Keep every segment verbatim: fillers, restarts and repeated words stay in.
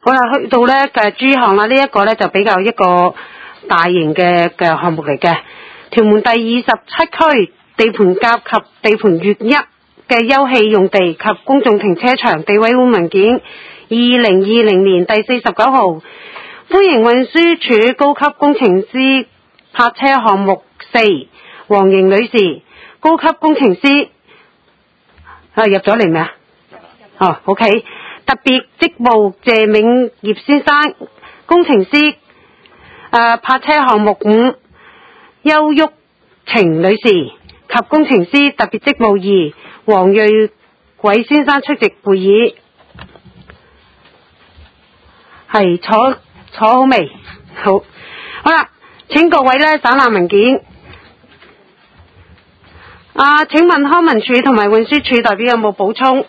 好啦，去到咧嘅 G 項啦，呢、這、一個咧就比較一個大型嘅嘅項目嚟嘅。屯門第二十七區地盤甲及地盤乙一嘅休憩用地及公眾停車場地委會文件二零二零年第四十九號，歡迎運輸署高級工程師泊車項目四黃瑩女士，高級工程師啊入咗嚟未啊？哦 ，OK。特別職務謝銘業先生，工程師誒泊車項目五邱玉晴女士及工程師特別職務二黃瑞偉先生出席會議。係坐坐好未？好，好啦，請各位咧省覽文件。啊，請問康文署同埋運輸署代表有冇補充？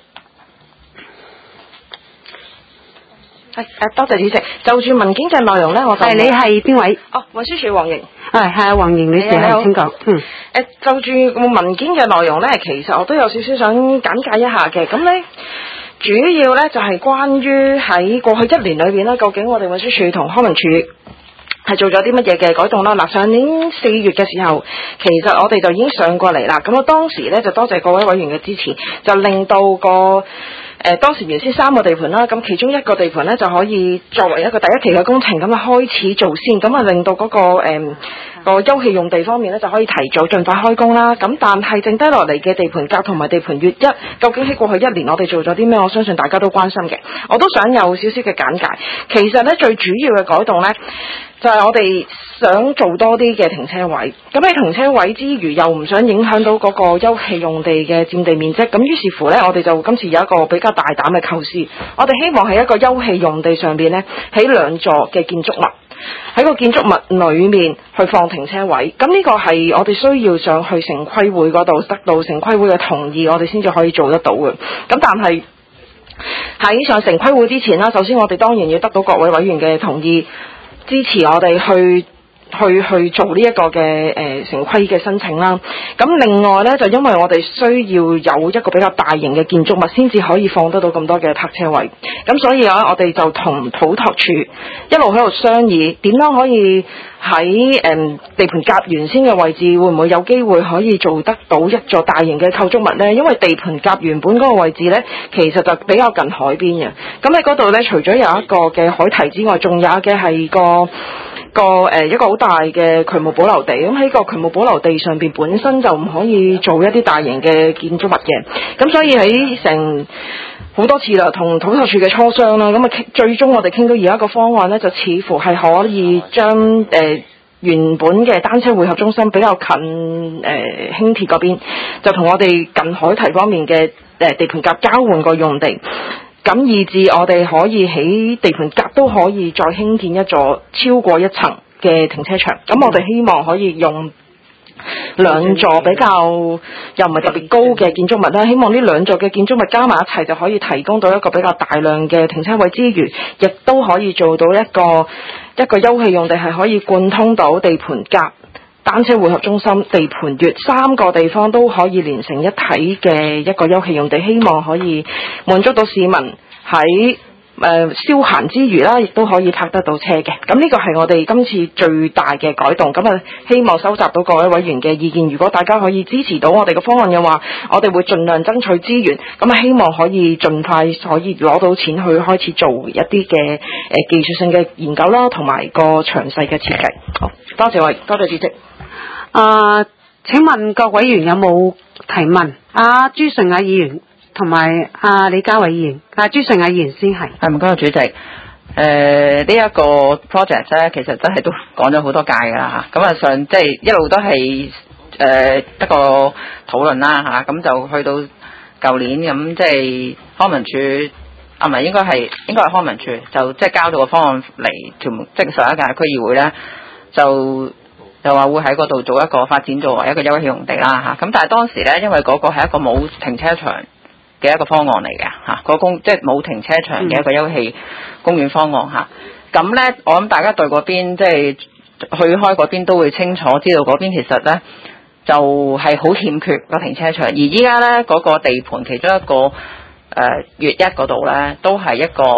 係誒，多謝主席。就住文件嘅內容咧，我就係你係邊位？ 哦，運輸署黃瑩。係係啊，黃瑩女士係請講。嗯。 誒，就住文件嘅內容咧，其實我都有少少想簡介一下嘅。咁咧，主要咧就係關於喺過去一年裏邊咧，究竟我哋運輸署同康文署係做咗啲乜嘢嘅改動啦？嗱，上年四月嘅時候，其實我哋就已經上過嚟啦。咁我當時咧就多謝各位委員嘅支持，就令到個。誒、呃、當時原先三個地盤啦，咁其中一個地盤咧就可以作為一個第一期嘅工程咁啊開始做先，咁啊令到嗰、那個誒、呃、個休憩用地方面咧就可以提早盡快開工啦。咁但係剩低落嚟嘅地盤甲同埋地盤乙一，究竟喺過去一年我哋做咗啲咩？我相信大家都關心嘅，我都想有少少嘅簡介。其實咧最主要嘅改動咧，就係、是、我哋想做多啲嘅停車位。咁喺停車位之餘，又唔想影響到嗰個休憩用地嘅佔地面積。咁於是乎咧，我哋就今次有一個比較大膽嘅構思。我哋希望喺一個休憩用地上邊咧，起兩座嘅建築物，喺個建築物裏面去放停車位。咁呢個係我哋需要上去城規會嗰度得到城規會嘅同意，我哋先至可以做得到嘅。咁但係喺上城規會之前啦，首先我哋當然要得到各位委員嘅同意，支持我哋去去去做呢一個嘅誒城規嘅申請啦。咁另外呢，就因為我哋需要有一個比較大型嘅建築物，先至可以放得到咁多嘅泊車位。咁所以啊，我哋就同土拓署一路喺度商議，點樣可以喺誒、嗯、地盤甲原先嘅位置，會唔會有機會可以做得到一座大型嘅構築物呢？因為地盤甲原本嗰個位置呢，其實就比較近海邊嘅。咁喺嗰度呢，除咗有一個嘅海堤之外，仲有嘅係個個誒一個好大嘅渠務保留地。咁喺個渠務保留地上邊本身就唔可以做一啲大型嘅建築物嘅。咁所以喺成好多次啦，同土拓署嘅磋商啦，咁啊最終我哋傾到而家一個方案呢，就似乎係可以將誒、呃、原本嘅單車匯合中心比較近誒、呃、輕鐵嗰邊，就同我哋近海堤方面嘅誒、呃、地盤甲交換個用地。咁以至我哋可以喺地盤甲都可以再興建一座超過一層嘅停車場。咁我哋希望可以用兩座比較又唔係特別高嘅建築物啦，希望呢兩座嘅建築物加埋一齊就可以提供到一個比較大量嘅停車位之餘，亦都可以做到一個一個休憩用地係可以貫通到地盤甲、單車匯合中心、地盤乙三個地方都可以連成一體嘅一個休憩用地，希望可以滿足到市民喺誒、呃、消閒之餘啦，亦都可以泊得到車嘅。咁呢個係我哋今次最大嘅改動。咁啊，希望收集到各位委員嘅意見。如果大家可以支持到我哋嘅方案嘅話，我哋會盡量爭取資源。咁啊，希望可以盡快可以攞到錢去開始做一啲嘅誒技術性嘅研究啦，同埋個詳細嘅設計。好，多謝委，多謝主席。 啊、呃，請問各委員有冇提問？阿、啊、朱順雅議員同埋阿李家偉議員，阿、啊、朱順雅議員先係。 係唔該，主席。誒、呃，呢、這、一個 project 咧，其實真係都講咗好多屆㗎啦嚇。咁啊上即係一路都係誒一個討論啦嚇。咁、啊、就去到舊年咁，即係康文署啊，唔係應該係應該係康文署就即係交到個方案嚟，即係上一屆區議會咧就。就話會喺嗰度做一個發展作為一個休憩用地啦嚇，咁但係當時咧，因為嗰個係一個冇停車場嘅一個方案嚟嘅嚇，個公即係冇停車場嘅一個休憩公園方案嚇。咁咧，我諗大家對嗰邊即係去開嗰邊都會清楚知道嗰邊其實咧就係好欠缺個停車場，而依家咧嗰個地盤其中一個誒乙一嗰度咧都係一個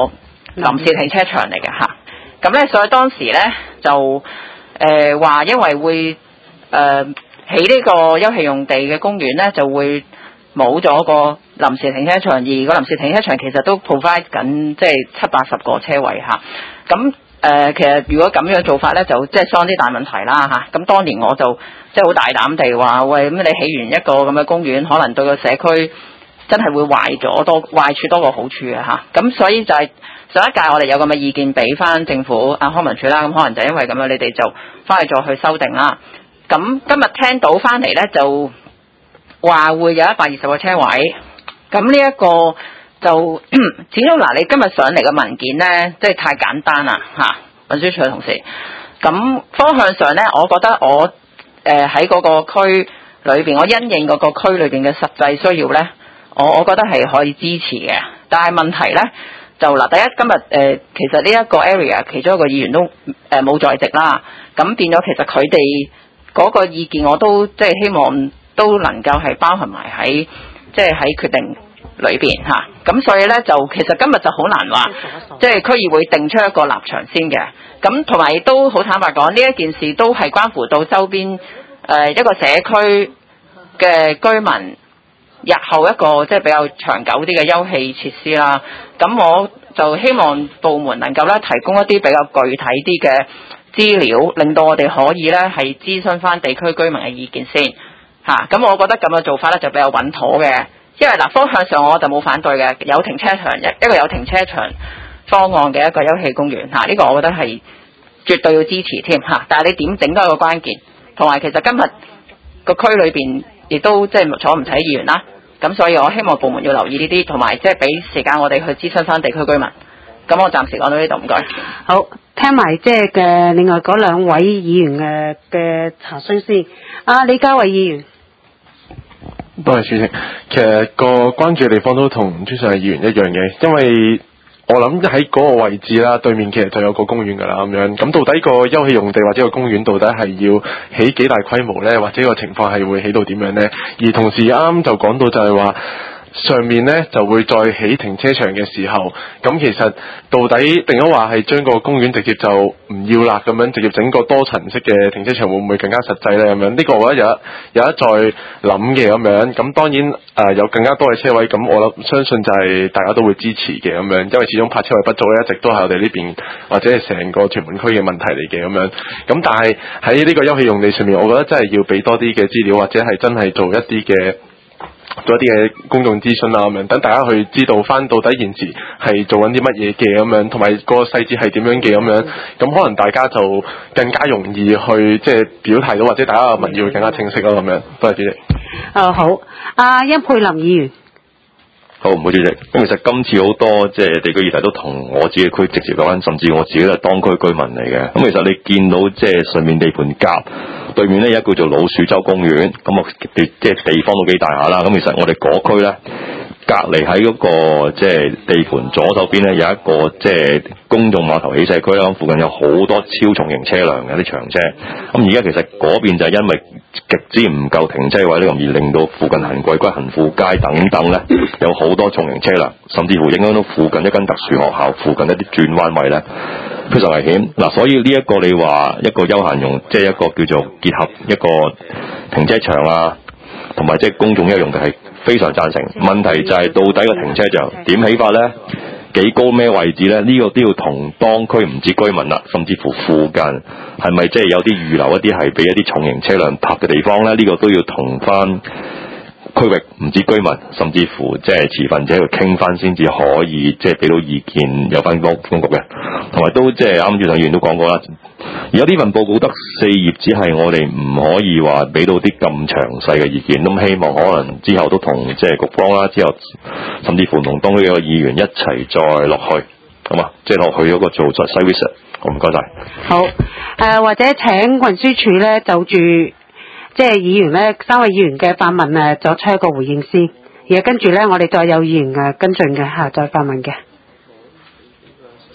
臨時停車場嚟嘅嚇。咁咧，所以當時咧就誒話，呃、因為會誒起呢個休憩用地嘅公園咧，就會冇咗個臨時停車場，而個臨時停車場其實都 provide 緊即係七八十個車位嚇。咁誒、呃，其實如果咁樣做法咧，就即係傷啲大問題啦嚇。咁、啊、當年我就即係好大膽地話，喂，咁你起完一個咁嘅公園，可能對個社區真係會壞咗多壞處多過好處嘅嚇。咁、啊、所以就係上一屆我哋有咁嘅意見俾翻政府啊康文署啦，咁可能就因為咁樣，你哋就翻去再去修訂啦。咁今日聽到翻嚟咧，就話會有一百二十個車位。咁呢一個就始終嗱，你今日上嚟嘅文件咧，即係太簡單啦嚇，運輸署嘅同事。咁方向上咧，我覺得我誒喺嗰個區裏邊，我因應嗰個區裏邊嘅實際需要咧，我我覺得係可以支持嘅。但係問題咧就嗱，第一今日誒、呃、其實呢一個 area 其中一個議員都誒冇、呃、在席啦，咁變咗其實佢哋嗰個意見我都即係希望都能夠係包含埋喺即係喺決定裏邊嚇，咁、啊、所以咧就其實今日就好難話，即係區議會定出一個立場先嘅。咁同埋都好坦白講，呢一件事都係關乎到周邊誒、呃、一個社區嘅居民日後一個即係比較長久啲嘅休憩設施啦。咁我就希望部門能夠咧提供一啲比較具體啲嘅資料，令到我哋可以咧係諮詢翻地區居民嘅意見先嚇。咁、啊、我覺得咁嘅做法咧就比較穩妥嘅。因為嗱，方向上我就冇反對嘅，有停車場一一個有停車場方案嘅一個休憩公園嚇，呢、這個我覺得係絕對要支持添嚇。但係你點整都係個關鍵，同埋其實今日個區裏邊亦都即係坐唔齊議員啦，咁所以我希望部門要留意呢啲，同埋即係俾時間我哋去諮詢翻地區居民。咁我暫時講到呢度，唔該。 好，聽埋即係嘅另外嗰兩位議員嘅嘅查詢先。啊，李家偉議員。 多謝主席。其實個關注嘅地方都同朱上議員一樣嘅，因為我諗喺嗰個位置啦，對面其實就有個公園㗎啦，咁樣。咁到底個休憩用地或者個公園到底係要起幾大規模呢？或者個情況係會起到點樣呢？而同時啱啱就講到就係話，上面呢就會再起停車場嘅時候，咁其實到底定咗話係將個公園直接就唔要啦，咁樣直接整個多層式嘅停車場會唔會更加實際呢？咁樣呢個我覺得有一有一再諗嘅咁樣。咁當然誒、呃、有更加多嘅車位，咁我諗相信就係大家都會支持嘅咁樣，因為始終泊車位不足咧，一直都係我哋呢邊或者係成個屯門區嘅問題嚟嘅咁樣。咁但係喺呢個休憩用地上面，我覺得真係要俾多啲嘅資料，或者係真係做一啲嘅。做一啲嘅公眾諮詢啊咁樣，等大家去知道翻到底現時係做緊啲乜嘢嘅咁樣，同埋個細節係點樣嘅咁樣，咁可能大家就更加容易去即係表態到，或者大家嘅民意會更加清晰咯咁樣。多謝主席。 誒好，阿殷沛林議員。 好，唔好主席。咁其實今次好多即係地區議題都同我自己區直接有關，甚至我自己都係當區居民嚟嘅。咁其實你見到即係上面地盤夾對面咧，有一個叫做老鼠洲公園，咁啊地即係地方都幾大下啦。咁其實我哋嗰區咧，隔離喺嗰個即係地盤左手邊咧，有一個即係公眾碼頭起勢區啦。咁附近有好多超重型車輛嘅啲長車。咁而家其實嗰邊就係因為極之唔夠停車位呢，而令到附近行貴骨、行富街等等咧，有好多重型車輛，甚至乎影響到附近一間特殊學校附近一啲轉彎位咧，非常危險。嗱，所以呢一個你話一個休閒用，即係一個叫做結合一個停車場啊，同埋即係公眾休用嘅係非常贊成。問題就係到底個停車場點起法咧？幾高咩位置咧？呢、這個都要同當區唔止居民啦，甚至乎附近係咪即係有啲預留一啲係俾一啲重型車輛泊嘅地方咧？呢、這個都要同翻區域唔止居民，甚至乎即係持份者去傾翻，先至可以即係俾到意見，有翻公公局嘅。同埋都即係啱啱主席議員都講過啦。而家呢份報告得四頁，只係我哋唔可以話俾到啲咁詳細嘅意見。咁希望可能之後都同即係局方啦，之後甚至乎同當區嘅議員一齊再落去，咁啊，即係落去嗰個做實際 visit。好，唔該晒。 好，誒、呃、或者請運輸署咧就住即係議員咧三位議員嘅發問誒作出一個回應先，而跟住咧我哋再有議員誒跟進嘅嚇再發問嘅。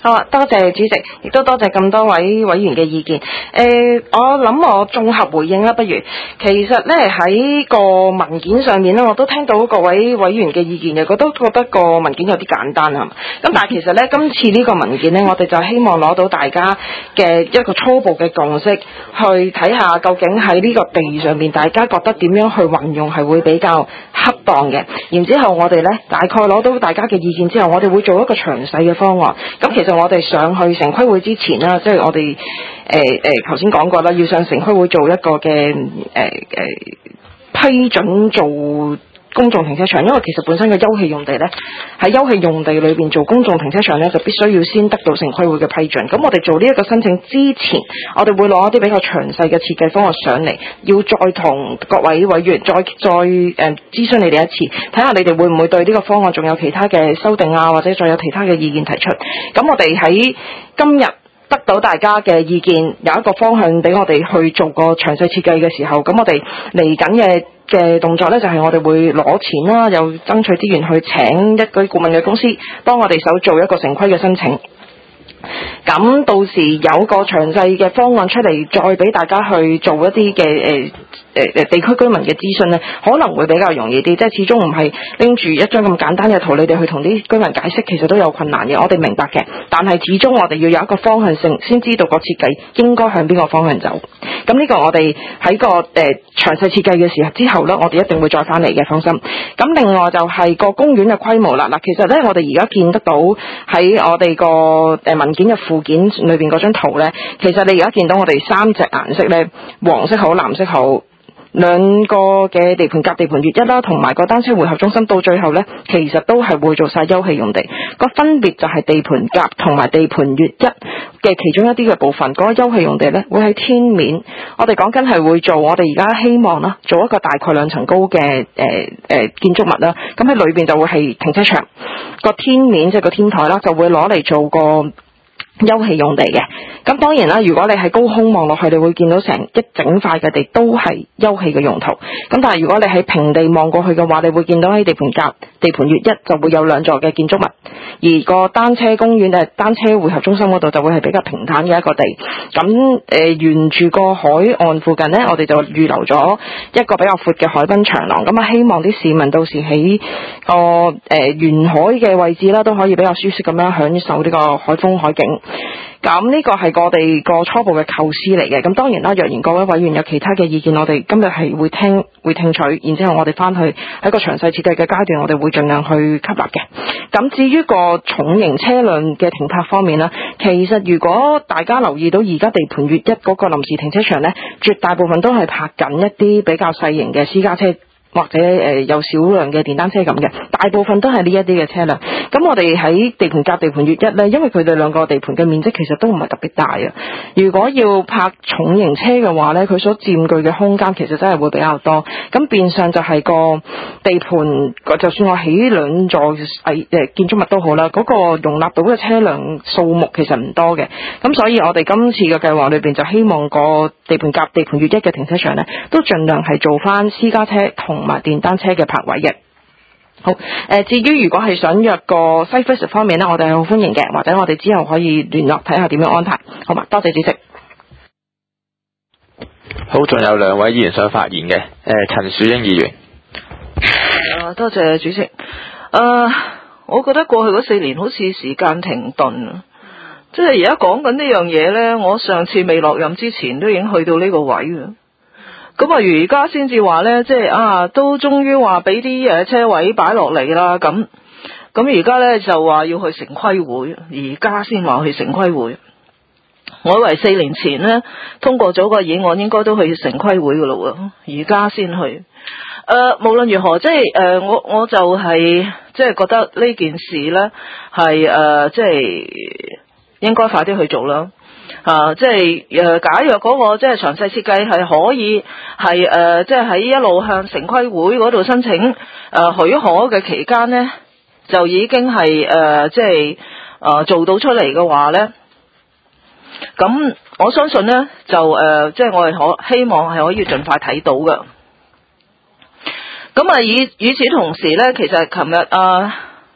好啊，多謝主席，亦都多謝咁多位委員嘅意見。誒、呃，我諗我綜合回應啦，不如其實咧喺個文件上面咧，我都聽到各位委員嘅意見嘅，我都覺得個文件有啲簡單係嘛。咁但係其實咧，今次呢個文件咧，我哋就希望攞到大家嘅一個初步嘅共識，去睇下究竟喺呢個地上面，大家覺得點樣去運用係會比較恰當嘅。然之後我哋咧大概攞到大家嘅意見之後，我哋會做一個詳細嘅方案。咁其實我哋上去城規會之前啦，即係我哋誒誒頭先講過啦，要上城規會做一個嘅誒誒批准做公眾停車場，因為其實本身嘅休憩用地咧，喺休憩用地裏邊做公眾停車場咧，就必須要先得到城規會嘅批准。咁我哋做呢一個申請之前，我哋會攞一啲比較詳細嘅設計方案上嚟，要再同各位委員再再誒、呃、諮詢你哋一次，睇下你哋會唔會對呢個方案仲有其他嘅修訂啊，或者再有其他嘅意見提出。咁我哋喺今日得到大家嘅意見，有一個方向俾我哋去做個詳細設計嘅時候，咁我哋嚟緊嘅嘅動作呢，就係我哋會攞錢啦，又爭取資源去請一啲顧問嘅公司幫我哋手做一個城規嘅申請。咁到時有個詳細嘅方案出嚟，再俾大家去做一啲嘅誒誒誒地區居民嘅諮詢咧，可能會比較容易啲。即係始終唔係拎住一張咁簡單嘅圖，你哋去同啲居民解釋，其實都有困難嘅。我哋明白嘅，但係始終我哋要有一個方向性，先知道個設計應該向邊個方向走。咁呢個我哋喺個誒、呃、詳細設計嘅時候之後咧，我哋一定會再翻嚟嘅，放心。咁另外就係個公園嘅規模啦。嗱，其實咧我哋而家見得到喺我哋個誒文件嘅附件裏邊嗰張圖咧，其實你而家見到我哋三隻顏色咧，黃色好，藍色好。兩個嘅地盤甲、地盤乙一啦，同埋個單車匯合中心，到最後呢，其實都係會做晒休憩用地。個分別就係地盤甲同埋地盤乙一嘅其中一啲嘅部分，嗰、那個休憩用地呢，會喺天面。我哋講緊係會做，我哋而家希望啦，做一個大概兩層高嘅誒誒建築物啦。咁喺裏邊就會係停車場，個天面即係個天台啦，就會攞嚟做個休憩用地嘅。咁當然啦，如果你喺高空望落去，你會見到成一整塊嘅地都係休憩嘅用途。咁但係如果你喺平地望過去嘅話，你會見到喺地盤甲、地盤乙一就會有兩座嘅建築物，而個單車公園誒單車匯合中心嗰度就會係比較平坦嘅一個地。咁誒、呃、沿住個海岸附近呢，我哋就預留咗一個比較闊嘅海濱長廊。咁啊，希望啲市民到時喺個誒沿海嘅位置啦，都可以比較舒適咁樣享受呢個海風海景。咁呢個係我哋個初步嘅構思嚟嘅。咁當然啦，若然各位委員有其他嘅意見，我哋今日係會聽會聽取，然之後我哋翻去喺個詳細設計嘅階段，我哋會盡量去吸納嘅。咁至於個重型車輛嘅停泊方面呢，其實如果大家留意到而家地盤乙一嗰個臨時停車場呢，絕大部分都係泊緊一啲比較細型嘅私家車，或者誒有少量嘅電單車咁嘅，大部分都係呢一啲嘅車輛。咁我哋喺地盤甲、地盤乙一呢，因為佢哋兩個地盤嘅面積其實都唔係特別大啊。如果要泊重型車嘅話呢，佢所佔據嘅空間其實真係會比較多。咁變相就係個地盤，就算我起兩座誒建築物都好啦，嗰、那個容納到嘅車輛數目其實唔多嘅。咁所以我哋今次嘅計劃裏邊就希望個地盤甲、地盤乙一嘅停車場呢，都盡量係做翻私家車同埋電單車嘅泊位嘅。好，誒、呃，至於如果係想約個 site visit 方面呢，我哋係好歡迎嘅，或者我哋之後可以聯絡睇下點樣安排，好嘛？多謝主席。 好，仲有兩位議員想發言嘅，誒、呃，陳樹英議員。 啊，多謝主席。誒、呃，我覺得過去嗰四年好似時間停頓啊，即係而家講緊呢樣嘢呢，我上次未落任之前都已經去到呢個位啦。咁啊，而家先至話呢，即係啊，都終於話俾啲誒車位擺落嚟啦。咁咁而家呢，就話要去城規會，而家先話去城規會。我以為四年前呢，通過咗個議案，應該都去城規會噶咯喎，而家先去。誒、呃，無論如何，即係誒、呃，我我就係、是、即係覺得呢件事呢，係誒、呃，即係應該快啲去做啦。啊，即係誒、呃，假若嗰、那個即係詳細設計係可以係誒、呃，即係喺一路向城規會嗰度申請誒、呃、許可嘅期間呢，就已經係誒、呃、即係誒、呃、做到出嚟嘅話呢，咁我相信呢，就誒、呃、即係我哋可希望係可以盡快睇到嘅。咁啊，與與此同時呢，其實琴日啊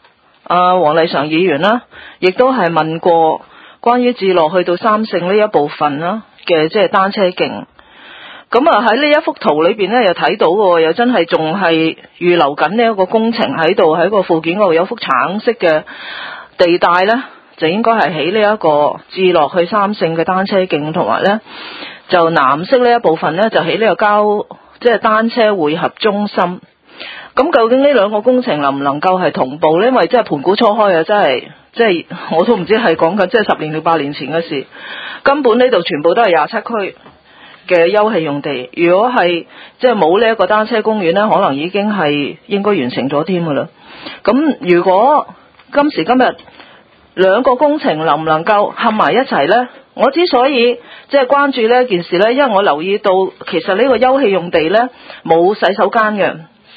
啊黃麗常議員啦，亦都係問過關於置樂去到三聖呢一部分啦嘅即係單車徑。咁啊喺呢一幅圖裏邊咧，又睇到喎，又真係仲係預留緊呢一個工程喺度，喺個附件嗰度有幅橙色嘅地帶咧，就應該係起呢一個置樂去三聖嘅單車徑，同埋咧就藍色呢一部分咧就起呢個交即係、就是、單車匯合中心。咁究竟呢兩個工程能唔能夠係同步咧？因為即係盤古初開啊，真係即係我都唔知係講緊即係十年定八年前嘅事，根本呢度全部都係廿七區嘅休憩用地，如果係即係冇呢一個單車公園呢，可能已經係應該完成咗添噶啦。咁如果今時今日兩個工程能唔能夠合埋一齊呢？我之所以即係關注呢件事呢，因為我留意到其實呢個休憩用地呢冇洗手間嘅，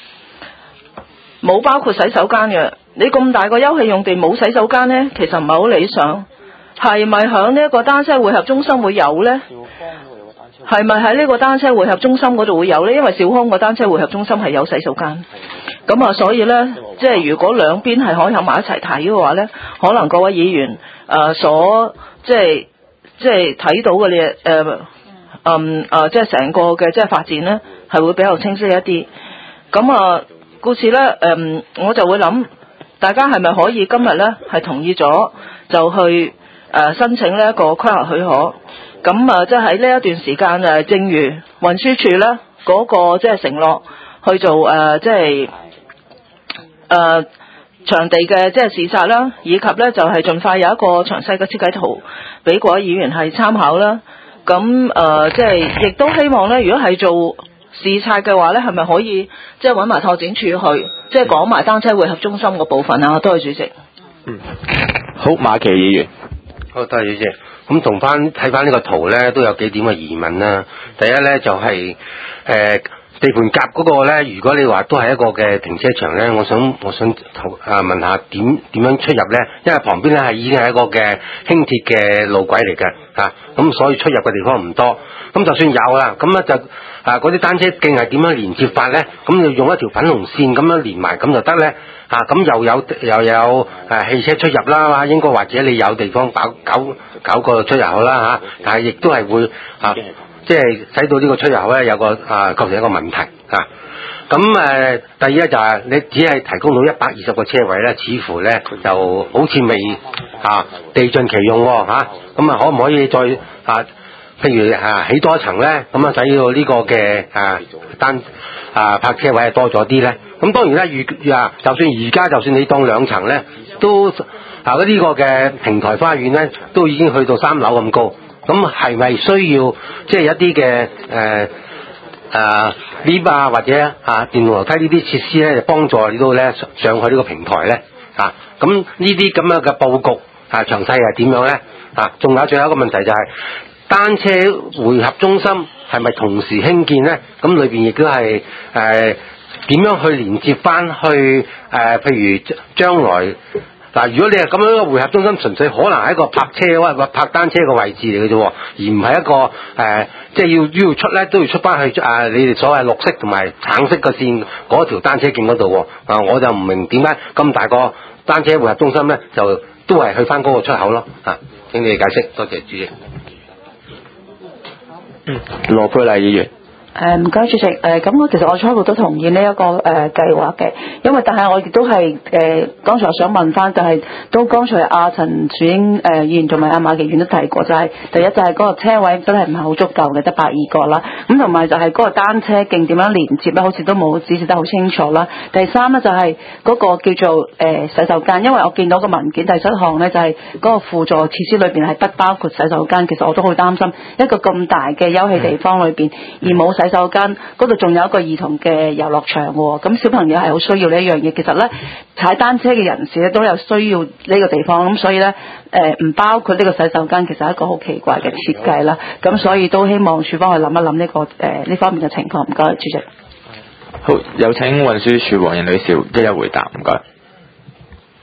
冇包括洗手間嘅。你咁大個休憩用地冇洗手間呢，其實唔係好理想。係咪響呢一個單車匯合中心會有呢？係咪喺呢個單車匯合中心嗰度會有呢？因為兆康個單車匯合中心係有洗手間，咁啊，所以呢，即係如果兩邊係可以喺埋一齊睇嘅話呢，可能各位議員誒、呃、所即係即係睇到嘅嘢誒嗯誒，即係成個嘅即係發展呢，係會比較清晰一啲。咁啊，故此呢，誒、呃，我就會諗，大家係咪可以今日呢係同意咗就去誒、呃、申請呢一個規劃許可？咁啊，即係喺呢一段時間誒，正如運輸署咧嗰個即係承諾去做誒，即係誒場地嘅即係視察啦，以及咧就係盡快有一個詳細嘅設計圖俾各位議員係參考啦。咁誒，即係亦都希望咧，如果係做視察嘅話咧，係咪可以即係揾埋拓展處去，即係講埋單車匯合中心個部分啊？多謝主席。 嗯，好，馬琪議員。 好，多謝主席。咁同翻睇翻呢個圖咧，都有幾點嘅疑問啦。第一咧就係、是、誒、呃、地盤甲嗰個咧，如果你話都係一個嘅停車場咧，我想我想啊問下點點樣出入咧？因為旁邊咧係已經係一個嘅輕鐵嘅路軌嚟嘅嚇，咁、啊、所以出入嘅地方唔多。咁就算有啦，咁咧就啊嗰啲單車徑係點樣連接法咧？咁要用一條粉紅線咁樣連埋咁就得咧。啊，咁又有又有誒、啊、汽車出入啦，應該或者你有地方搞搞搞個出入口啦嚇、啊，但係亦都係會啊，即係使到呢個出入口咧有個啊構成一個問題啊。咁誒、啊，第二咧就係、是、你只係提供到一百二十個車位咧，似乎咧就好似未啊地盡其用喎嚇。咁啊，可唔可以再啊？譬如啊，起多一層咧，咁啊使到呢個嘅啊單啊泊車位係多咗啲咧。咁當然啦，預啊，就算而家就算你當兩層咧，都啊嗰呢個嘅平台花園咧，都已經去到三樓咁高。咁係咪需要即係、就是、一啲嘅誒誒 lift 啊或者啊電動樓梯呢啲設施咧，就幫助你到咧上去呢個平台咧啊？咁呢啲咁樣嘅佈局啊，詳細係點樣咧？啊，仲有最後一個問題就係、是。單車匯合中心係咪同時興建呢？咁裏邊亦都係誒點樣去連接翻去誒、呃？譬如將來嗱、呃，如果你係咁樣嘅匯合中心，純粹可能係一個泊車或者泊單車嘅位置嚟嘅啫，而唔係一個誒、呃，即係要要出咧都要出翻去啊、呃！你哋所謂綠色同埋橙色嘅線嗰條單車徑嗰度啊，我就唔明點解咁大個單車匯合中心咧，就都係去翻嗰個出口咯啊！請你哋解釋，多謝主席。 嗯，羅佩麗議員。 誒唔該主席，誒咁我其實我初步都同意呢、這、一個誒、呃、計劃嘅，因為但係我亦都係誒剛才想問翻，就係、是、都剛才阿陳樹英誒議員同埋阿馬其員都提過，就係、是、第一就係嗰個車位真係唔係好足夠嘅，得百二個啦，咁同埋就係嗰個單車徑點樣連接咧，好似都冇指示得好清楚啦。第三咧就係嗰個叫做誒、呃、洗手間，因為我見到個文件第七項咧就係嗰個輔助設施裏邊係不包括洗手間，其實我都好擔心一個咁大嘅休憩地方裏邊而冇洗手間，嗰度仲有一個兒童嘅遊樂場喎，咁小朋友係好需要呢一樣嘢。其實咧踩單車嘅人士咧都有需要呢個地方，咁所以咧誒唔包括呢個洗手間，其實係一個好奇怪嘅設計啦。咁所以都希望署方去諗一諗呢、這個誒呢、呃、方面嘅情況。唔該，主席。 好，有請運輸署黃仁女士一一回答。唔該。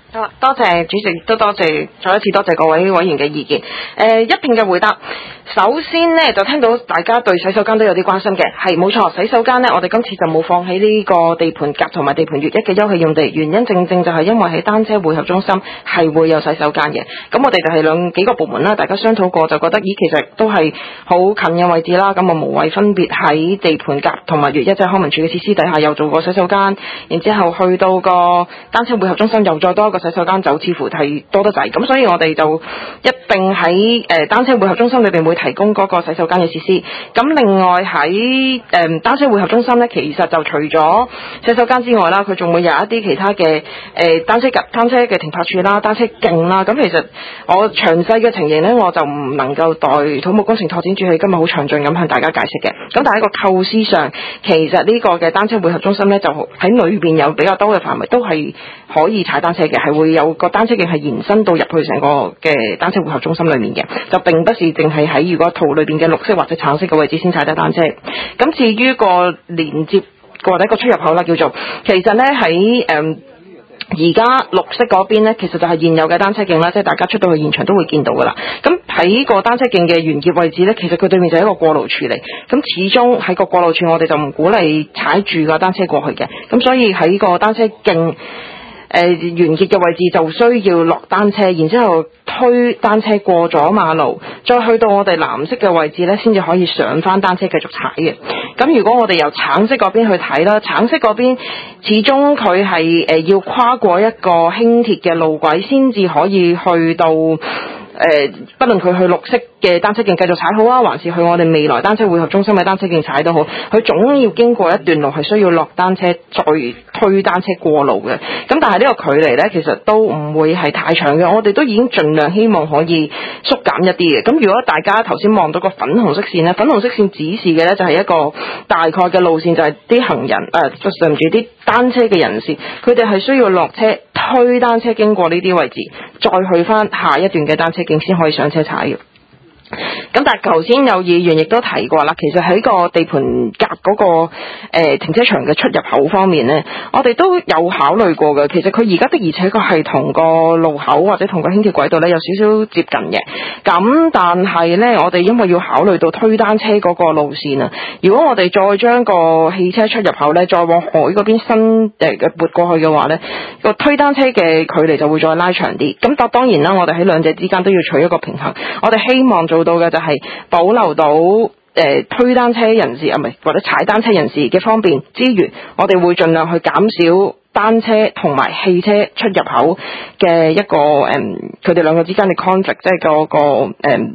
好啦，多謝主席，都多謝再一次多謝各位委員嘅意見。誒、呃，一併嘅回答。首先呢，就聽到大家對洗手間都有啲關心嘅，係冇錯。洗手間呢，我哋今次就冇放棄呢個地盤甲同埋地盤乙一嘅休憩用地，原因正正就係因為喺單車匯合中心係會有洗手間嘅。咁我哋就係兩幾個部門啦，大家商討過就覺得，咦，其實都係好近嘅位置啦，咁啊無謂分別喺地盤甲同埋乙一即係康文署嘅設施底下又做個洗手間，然之後去到個單車匯合中心又再多一個洗手間，就似乎係多得滯。咁所以我哋就一並喺誒單車匯合中心裏邊會提供嗰個洗手間嘅設施。咁另外喺誒、呃、單車匯合中心呢，其實就除咗洗手間之外啦，佢仲會有一啲其他嘅誒、呃、單車單車嘅停泊處啦、單車徑啦。咁其實我詳細嘅情形呢，我就唔能夠代土木工程拓展署去今日好詳盡咁向大家解釋嘅。咁但係喺個構思上，其實呢個嘅單車匯合中心呢，就喺裏邊有比較多嘅範圍都係可以踩單車嘅，係會有個單車徑係延伸到入去成個嘅單車匯合中心裏面嘅，就並不是淨係喺如果圖裏邊嘅綠色或者橙色嘅位置先踩得單車。咁至於個連接或者個出入口啦，叫做其實呢喺誒而家綠色嗰邊呢，其實就係現有嘅單車徑啦，即係大家出到去現場都會見到噶啦。咁喺個單車徑嘅完結位置呢，其實佢對面就係一個過路處嚟。咁始終喺個過路處，我哋就唔鼓勵踩住個單車過去嘅。咁所以喺個單車徑誒、呃、完結嘅位置就需要落單車，然之後推單車過咗馬路，再去到我哋藍色嘅位置呢，先至可以上返單車繼續踩嘅。咁如果我哋由橙色嗰邊去睇啦，橙色嗰邊始終佢係誒要跨過一個輕鐵嘅路軌，先至可以去到誒、呃，不論佢去綠色嘅單車徑繼續踩好啊，還是去我哋未來單車匯合中心嘅單車徑踩都好，佢總要經過一段路係需要落單車再推單車過路嘅。咁但係呢個距離呢，其實都唔會係太長嘅，我哋都已經盡量希望可以縮減一啲嘅。咁如果大家頭先望到個粉紅色線呢，粉紅色線指示嘅呢就係一個大概嘅路線，就係啲行人誒，對唔住啲單車嘅人士，佢哋係需要落車推單車經過呢啲位置，再去返下一段嘅單車徑先可以上車踩嘅。咁但係頭先有議員亦都提過啦，其實喺個地盤甲嗰個、呃、停車場嘅出入口方面呢，我哋都有考慮過嘅。其實佢而家的而且確係同個路口或者同個輕鐵軌道呢有少少接近嘅。咁但係呢，我哋因為要考慮到推單車嗰個路線啊，如果我哋再將個汽車出入口呢再往海嗰邊伸誒撥過去嘅話呢，個推單車嘅距離就會再拉長啲。咁但當然啦，我哋喺兩者之間都要取一個平衡。我哋希望做到嘅就係保留到誒、呃、推單車人士啊，唔係或者踩單車人士嘅方便之餘，我哋會盡量去減少單車同埋汽車出入口嘅一個誒佢哋兩個之間嘅 conflict， 即係個個誒、嗯、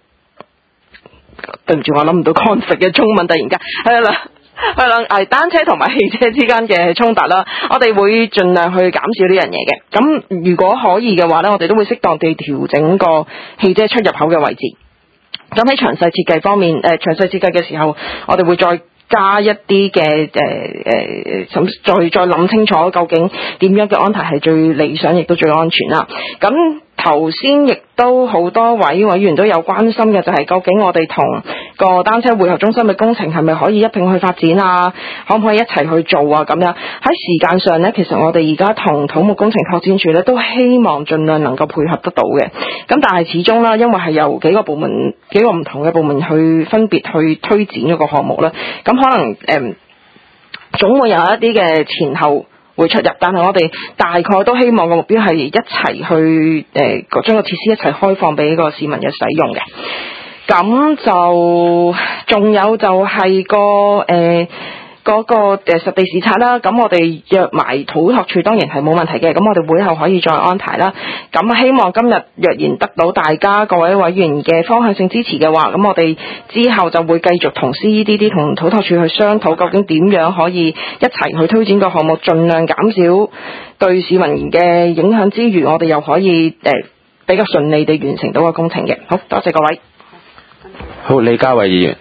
對唔住，我諗唔到 conflict 嘅中文，突然間係啦係啦，係單車同埋汽車之間嘅衝突啦，我哋會盡量去減少呢樣嘢嘅。咁如果可以嘅話呢，我哋都會適當地調整個汽車出入口嘅位置。咁喺詳細設計方面，誒、呃、詳細設計嘅時候，我哋會再加一啲嘅誒誒，再再諗清楚究竟點樣嘅安排係最理想，亦都最安全啦。咁頭先亦都好多位委員都有關心嘅，就係究竟我哋同個單車匯合中心嘅工程係咪可以一併去發展啊？可唔可以一齊去做啊？咁樣喺時間上呢，其實我哋而家同土木工程拓展署呢都希望盡量能夠配合得到嘅。咁但係始終啦，因為係由幾個部門、幾個唔同嘅部門去分別去推展嗰個項目啦，咁可能誒、嗯、總會有一啲嘅前後會出入，但係我哋大概都希望個目標係一齊去誒將個設施一齊開放俾個市民嘅使用嘅。咁就仲有就係個誒。呃嗰個誒實地視察啦，咁我哋約埋土拓署當然係冇問題嘅，咁我哋會後可以再安排啦。咁希望今日若然得到大家各位委員嘅方向性支持嘅話，咁我哋之後就會繼續同 C E D D 同土拓署去商討，究竟點樣可以一齊去推展個項目，盡量減少對市民嘅影響之餘，我哋又可以誒、呃、比較順利地完成到個工程嘅。好多謝各位。 好，李家偉議員。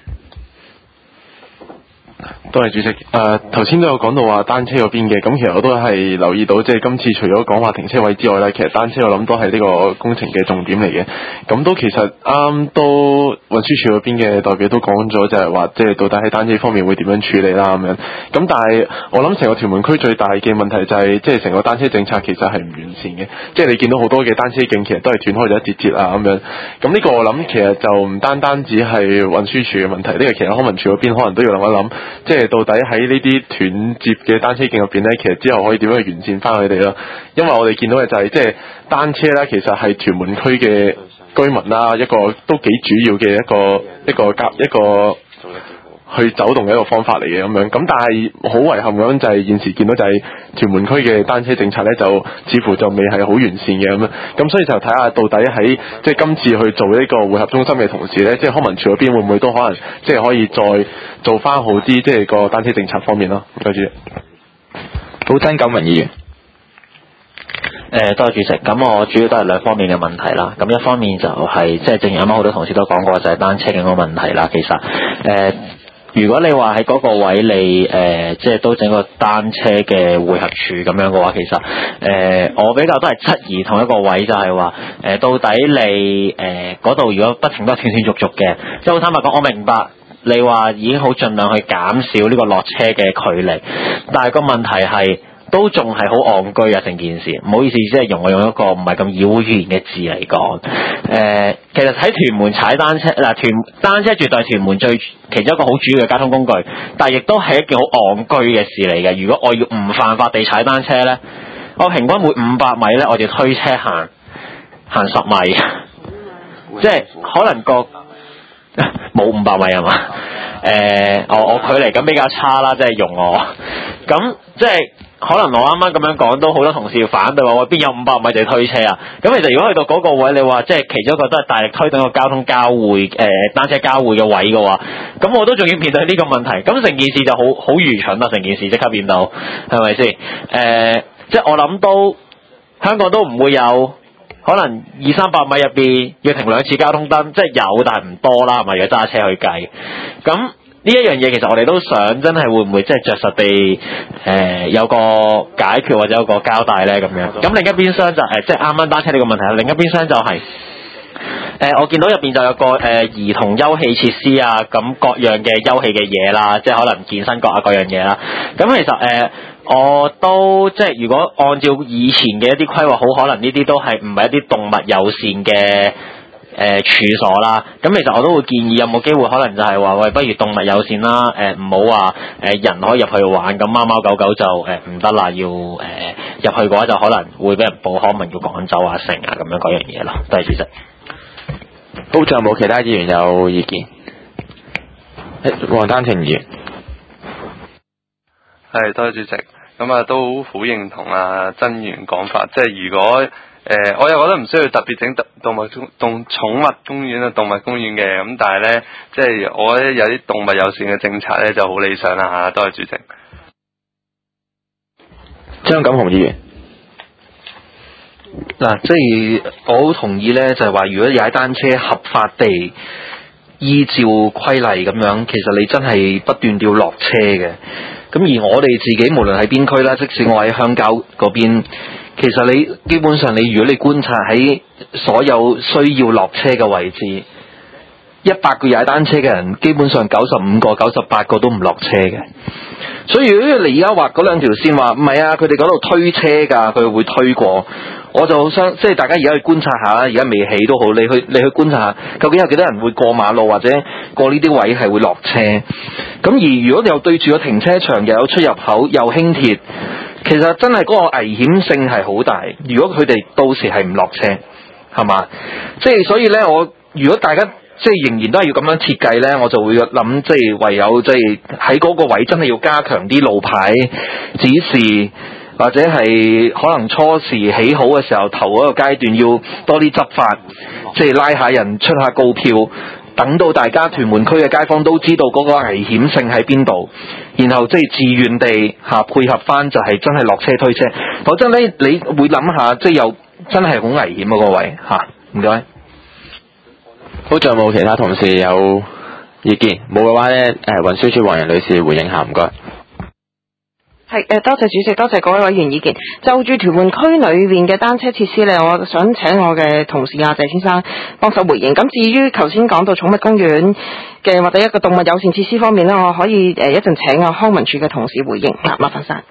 多謝主席。誒頭先都有講到話單車嗰邊嘅，咁其實我都係留意到，即係今次除咗講話停車位之外咧，其實單車我諗都係呢個工程嘅重點嚟嘅。咁都其實啱都運輸署嗰邊嘅代表都講咗，就係話即係到底喺單車方面會點樣處理啦咁樣。咁但係我諗成個屯門區最大嘅問題就係即係成個單車政策其實係唔完善嘅，即係你見到好多嘅單車徑其實都係斷開咗一節節啊咁樣。咁呢個我諗其實就唔單單只係運輸署嘅問題，呢個其實康文署嗰邊可能都要諗一諗，即係到底喺呢啲斷接嘅單車徑入邊咧，其實之後可以點樣去完善翻佢哋咯。因為我哋見到嘅就係即係單車咧，其實係屯門區嘅居民啦，一個都幾主要嘅一個一個夾一個去走動嘅一個方法嚟嘅咁樣。咁但係好遺憾咁樣就係現時見到就係屯門區嘅單車政策咧，就似乎就未係好完善嘅咁樣。咁所以就睇下到底喺即係今次去做呢個匯合中心嘅同時咧，即係康文署嗰邊會唔會都可能即係可以再做翻好啲，即係個單車政策方面咯。唔該主席。 好，曾錦榮議員。 誒，多謝主席。咁我主要都係兩方面嘅問題啦。咁一方面就係、是、即係正如啱啱好多同事都講過，就係、是、單車嘅個問題啦。其實誒、呃，如果你話喺嗰個位你誒、呃，即係都整個單車嘅匯合處咁樣嘅話，其實誒、呃，我比較都係質疑同一個位，就係話誒，到底你誒嗰度如果不停都斷斷續續嘅，即係好坦白講，我明白你話已經好盡量去減少呢個落車嘅距離，但係個問題係，都仲係好戇居啊！成件事，唔好意思，即係用我用一個唔係咁妖言嘅字嚟講。誒、呃，其實喺屯門踩單車嗱，屯單車絕對係屯門最其中一個好主要嘅交通工具，但係亦都係一件好戇居嘅事嚟嘅。如果我要唔犯法地踩單車咧，我平均每五百米咧，我就推車行行十米，即係可能個冇五百米係嘛？誒、呃，我我距離咁比較差啦，即係用我咁即係。可能我啱啱咁樣講都好多同事要反對話，我邊有五百米就推車啊？咁其實如果去到嗰個位，你話即係其中一個都係大力推動個交通交匯誒、呃、單車交匯嘅位嘅話，咁我都仲要面對呢個問題，咁成件事就好好愚蠢啦！成件事即刻變到係咪先？誒、呃，即係我諗都香港都唔會有可能二三百米入邊要停兩次交通燈，即係有但係唔多啦，係咪？如果揸車去計咁。呢一樣嘢其實我哋都想真係會唔會即係着實地誒、呃、有個解決或者有個交代咧咁樣。咁另一邊廂就誒即係啱啱單車呢個問題啦。另一邊廂就係、是、誒、呃、我見到入邊就有個誒、呃、兒童休憩設施啊，咁各樣嘅休憩嘅嘢啦，即係可能健身角啊各樣嘢啦。咁其實誒、呃、我都即係如果按照以前嘅一啲規劃，好可能呢啲都係唔係一啲動物友善嘅。誒、呃、處所啦，咁其實我都會建議有冇機會可能就係話喂，不如動物友善啦，誒唔好話誒人可以入去玩，咁貓貓狗狗就誒唔得啦，要誒入、呃、去嘅話就可能會俾人報康文要趕走啊成啊咁樣嗰樣嘢咯。多謝主席。 好，仲有冇其他議員有意見？誒，黃丹晴議員。 係，多謝主席。咁啊，都好認同啊曾議員講法，即係如果。誒、呃，我又覺得唔需要特別整動物動動寵物公園啊，動物公園嘅咁，但係咧，即係我覺得有啲動物友善嘅政策咧就好理想啦嚇。多謝主席。 張錦雄議員， 嗱，即係我好同意咧，就係話如果踩單車合法地依照規例咁樣，其實你真係不斷要落車嘅。咁而我哋自己無論喺邊區啦，即使我喺鄉郊嗰邊。其實你基本上你如果你觀察喺所有需要落車嘅位置，一百個踩單車嘅人，基本上九十五個、九十八個都唔落車嘅。所以如果你而家畫嗰兩條線話唔係啊，佢哋嗰度推車㗎，佢會推過。我就好想即係大家而家去觀察下啦，而家未起都好，你去你去觀察下，究竟有幾多人會過馬路或者過呢啲位係會落車。咁而如果你又對住個停車場，又有出入口，又輕鐵。其實真係嗰個危險性係好大，如果佢哋到時係唔落車，係嘛？即係所以呢，我如果大家即係仍然都係要咁樣設計呢，我就會諗，即係唯有即係喺嗰個位真係要加強啲路牌指示，或者係可能初時起好嘅時候頭嗰個階段要多啲執法，即係拉下人出下告票。等到大家屯門區嘅街坊都知道嗰個危險性喺邊度，然後即係自願地嚇配合翻，就係真係落車推車。否則咧，你會諗下，即係又真係好危險嗰個位嚇。唔該。 好，仲有冇其他同事有意見？冇嘅話咧，誒運輸署黃仁女士回應下，唔該。 係誒，多謝主席，多謝各位委員意見。就住屯門區裏面嘅單車設施咧，我想請我嘅同事阿謝先生幫手回應。咁至於頭先講到寵物公園嘅或者一個動物友善設施方面咧，我可以誒一陣請阿康文署嘅同事回應。嗱，麻煩晒。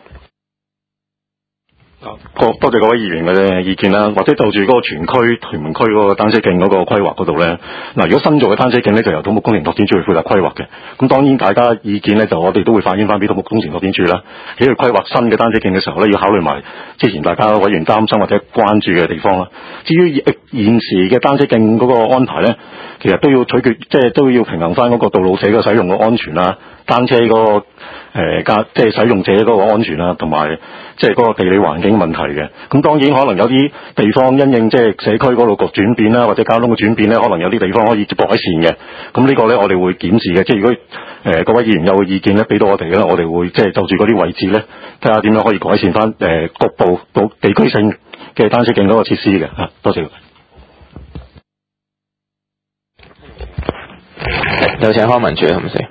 多多謝各位議員嘅意見啦，或者就住嗰個全區屯門區嗰個單車徑嗰個規劃嗰度咧，嗱，如果新做嘅單車徑咧就由土木工程拓展署去負責規劃嘅，咁當然大家意見咧就我哋都會反映翻俾土木工程拓展署啦。喺佢規劃新嘅單車徑嘅時候咧，要考慮埋之前大家委員擔心或者關注嘅地方啦。至於現時嘅單車徑嗰個安排咧，其實都要取決，即係都要平衡翻嗰個道路社嘅使用嘅安全啦，單車嗰個誒家即係使用者嗰個安全啦，同埋即係嗰個地理環境問題嘅。咁當然可能有啲地方因應即係社區嗰度個轉變啦，或者交通嘅轉變咧，可能有啲地方可以改善嘅。咁呢個咧我哋會檢視嘅。即係如果誒、呃、各位議員有意見咧，俾到我哋咧，我哋會即係就住嗰啲位置咧，睇下點樣可以改善翻誒局部到地區性嘅單車徑嗰個設施嘅嚇。多謝。 有請康文署係咪先？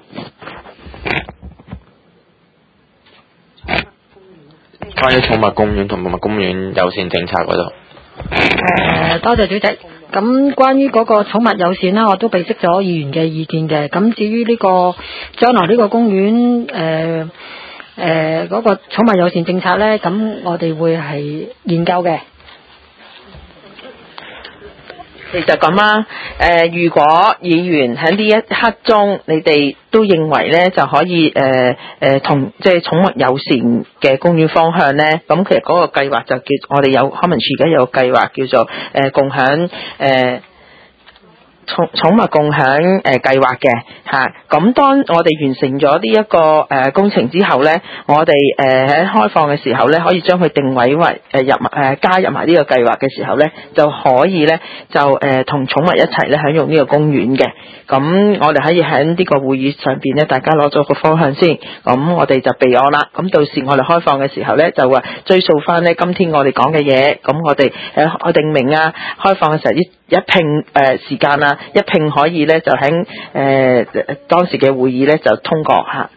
關於寵物公園同動物公園友善政策嗰度。 誒，多謝主席。咁關於嗰個寵物友善啦，我都備悉咗議員嘅意見嘅。咁至於呢個將來呢個公園誒誒嗰個寵物友善政策咧，咁我哋會係研究嘅。 其實咁啊，誒、呃，如果議員喺呢一刻中，你哋都認為咧就可以誒誒同即係寵物友善嘅公園方向咧，咁其實嗰個計劃就叫我哋有康文署而家有個計劃叫做誒、呃、共享誒。呃寵寵物共享誒計劃嘅嚇，咁當我哋完成咗呢一個誒工程之後咧，我哋誒喺開放嘅時候咧，可以將佢定位為誒入誒加入埋呢個計劃嘅時候咧，就可以咧就誒同寵物一齊咧享用呢個公園嘅。咁我哋可以喺呢個會議上邊咧，大家攞咗個方向先，咁我哋就備案啦。咁到時我哋開放嘅時候咧，就話追溯翻咧今天我哋講嘅嘢，咁我哋誒我定明啊開放嘅時候一一拼誒時間啊。一併可以咧，就喺誒、呃、當時嘅會議咧就通過嚇。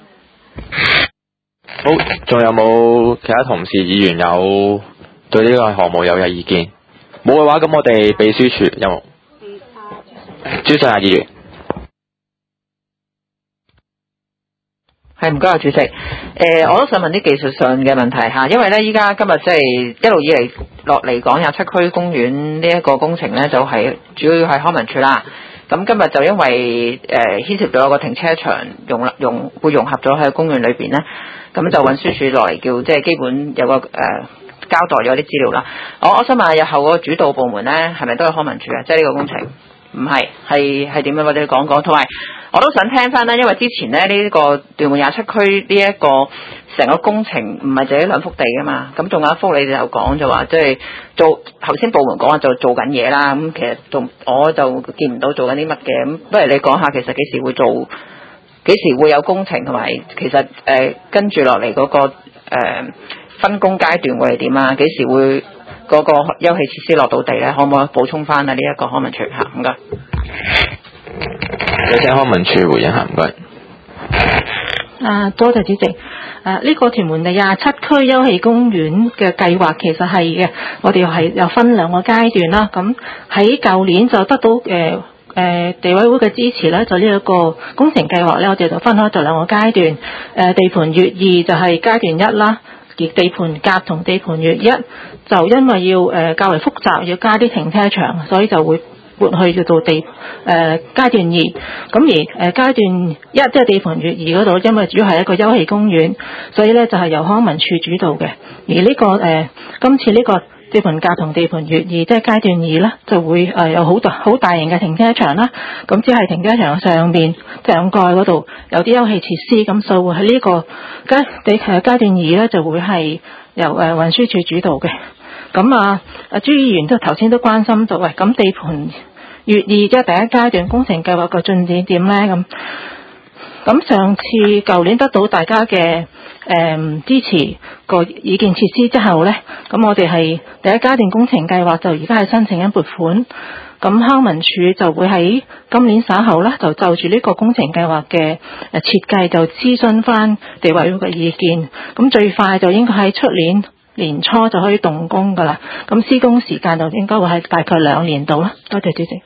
好，仲有冇其他同事議員有對呢個項目有嘅意見？冇嘅話，咁我哋秘書處有冇？朱上亞議員。 係唔該啊，主席。誒、呃，我都想問啲技術上嘅問題嚇，因為咧依家今日即係一路以嚟落嚟講廿七區公園呢一個工程咧，就係、是、主要係康文署啦。咁今日就因為誒、呃、牽涉到有個停車場融融會融合咗喺公園裏邊咧，咁就運輸署落嚟叫即係基本有個誒、呃、交代咗啲資料啦。我我想問下日後嗰個主導部門咧，係咪都係康文署啊？即係呢個工程唔係係係點樣？或者講講，同埋。我都想聽翻啦，因為之前咧呢、這個屯門廿七區呢一個成個工程唔係就係兩幅地噶嘛，咁仲有一幅你哋又講就話即係做頭先部門講話就做緊嘢啦，咁其實仲我就見唔到做緊啲乜嘅，咁不如你講下其實幾時會做，幾時會有工程，同埋其實誒、呃、跟住落嚟嗰個、呃、分工階段會係點啊？幾時會嗰個休憩設施落到地咧？可唔可以補充翻啊？呢、這、一個康文署嚇，唔該。 有請康文署回應下，唔該。 啊，多謝主席。誒、啊，呢、這個屯門第廿七區休憩公園嘅計劃其實係嘅，我哋係有分兩個階段啦。咁喺舊年就得到誒誒、呃、地委會嘅支持咧，就呢一個工程計劃咧，我哋就分開咗兩個階段。誒、呃，地盤乙二就係階段一啦，而地盤甲同地盤乙一就因為要誒、呃、較為複雜，要加啲停車場，所以就會撥去叫做地誒、呃、階段二，咁而誒、呃、階段一即係地盤乙二嗰度，因為主要係一個休憩公園，所以咧就係、是、由康文署主導嘅。而呢、這個誒、呃、今次呢個地盤甲同地盤乙二即係階段二咧，就會誒、呃、有好大好大型嘅停車場啦。咁只係停車場上邊上蓋嗰度有啲休憩設施，咁所以會喺呢個階地誒階段二咧就會係由誒、呃、運輸署主導嘅。咁啊，阿朱議員都頭先都關心到，喂，咁地盤乙二即係第一階段工程計劃個進展點咧？咁咁上次舊年得到大家嘅誒、嗯、支持個意見設施之後咧，咁我哋係第一階段工程計劃就而家係申請緊撥款， 咁康文署就會喺今年稍後咧，就就住呢個工程計劃嘅誒設計就諮詢翻地委會嘅意見。咁最快就應該喺出年年初就可以動工噶啦。咁施工時間就應該會喺大概兩年度啦。多謝主席。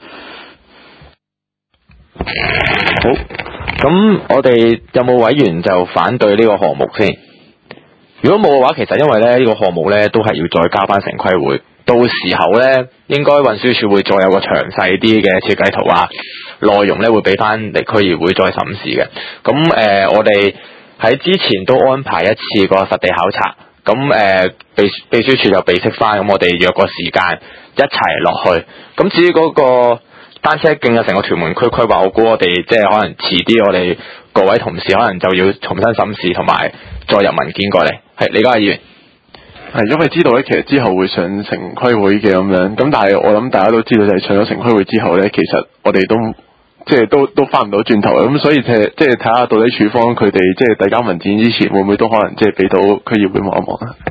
好，咁我哋有冇委員就反對呢個項目先？如果冇嘅話，其實因為咧呢個項目咧都係要再交翻城規會，到時候咧應該運輸署會再有個詳細啲嘅設計圖啊，內容咧會俾翻嚟區議會再審視嘅。咁誒、呃，我哋喺之前都安排一次個實地考察，咁誒、呃、秘秘書處就備悉翻，咁我哋約個時間一齊落去。咁至於嗰個單車徑嘅成個屯門區規劃，我估我哋即係可能遲啲，我哋各位同事可能就要重新審視同埋再入文件過嚟。係李家議員， 係因為知道咧，其實之後會上城規會嘅咁樣，咁但係我諗大家都知道，就係上咗城規會之後咧，其實我哋都即係都都翻唔到轉頭嘅，咁所以即係即係睇下到底署方佢哋即係遞交文件之前，會唔會都可能即係俾到區議會望一望啊？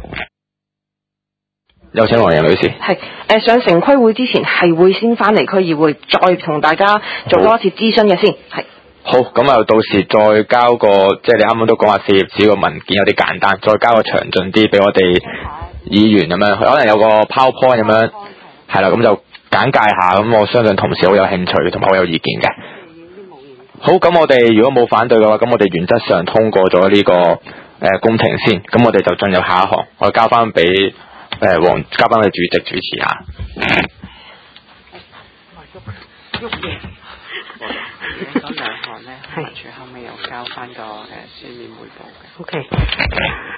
有請黃仁女士。 係誒上城規會之前係會先翻嚟區議會，再同大家做多一次諮詢嘅先。係。 好，咁啊到時再交個，即係你啱啱都講話四頁紙個文件有啲簡單，再交個詳盡啲俾我哋議員咁樣，可能有個 PowerPoint 咁樣，係啦，咁就簡介下，咁我相信同事好有興趣同埋好有意見嘅。好，咁我哋如果冇反對嘅話，咁我哋原則上通過咗呢、這個誒、呃、工程先，咁我哋就進入下一行，我交翻俾誒黃，交翻俾主席主持下。 嗰兩項咧，文署後尾又交翻個誒書面彙報嘅。 OK。